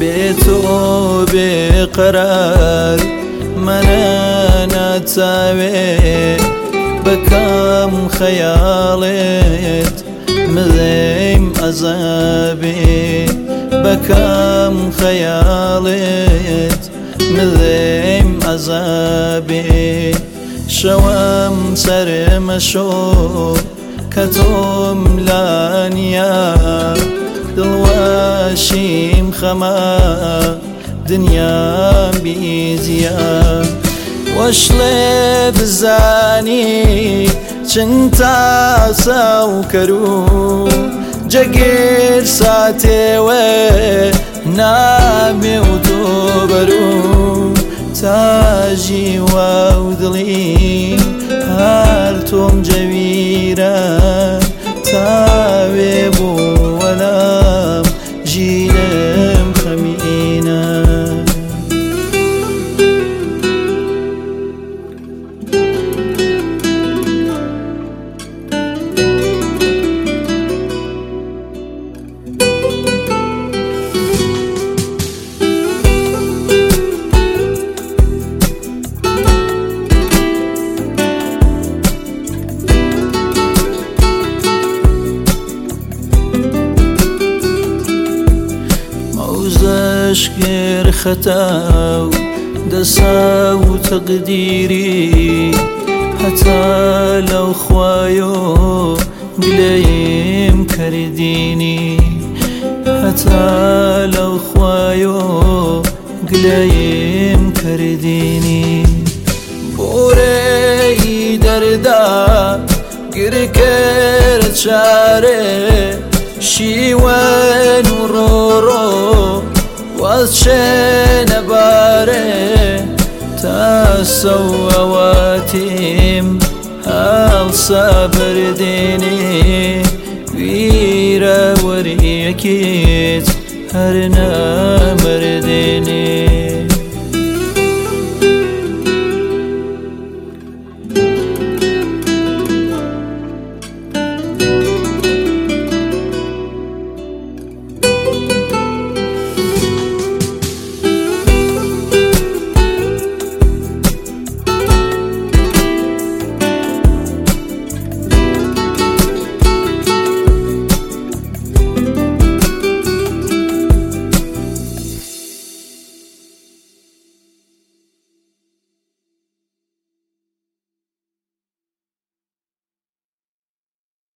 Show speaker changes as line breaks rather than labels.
بێتۆ بێقەرار منە ناتاوێ بەکەم خەیاڵێت ملێم ئەزابێ بەکەم خەیاڵێت ملێم ئەزابێ شەوەم سەرمەشۆ کە تۆم لانیا دڵوەشیم خەمە دنیام بیزیە وەشڵێ بزانی چنگ تاسە و کەرو جەگیر ساتێوە نامێ و تۆ بەرو تاژی وا و دڵیم هەر تۆم جەویرە تاوێ بۆ وەلام ژینم خەمینە شکر خەتاو دەسا و تەقدیری هەتا لەو خوایۆ گلەیم کردینی هەتا لەو خوایۆ گلەیم کردینی بۆرەی دەردا گرکرد چارێ شیوەن و ڕۆڕۆ وەچێنە بارێ تاسە و ئەواتیم هەڵسە بردێنێ ویرە وەریەکیت هەر نامردێنێ